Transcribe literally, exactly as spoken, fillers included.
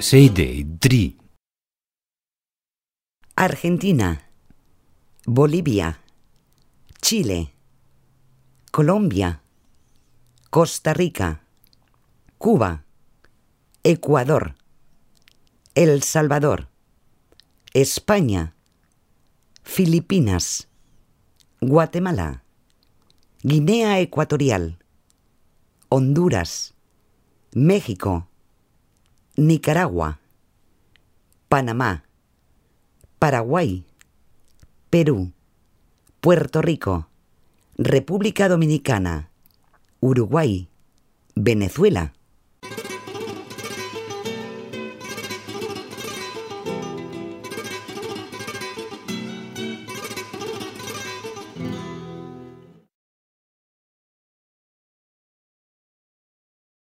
Seide drie. Argentina, Bolivia, Chile, Colombia, Costa Rica, Cuba, Ecuador, El Salvador, España, Filipinas, Guatemala, Guinea Ecuatorial, Honduras, México, Nicaragua, Panamá, Paraguay, Perú, Puerto Rico, República Dominicana, Uruguay, Venezuela,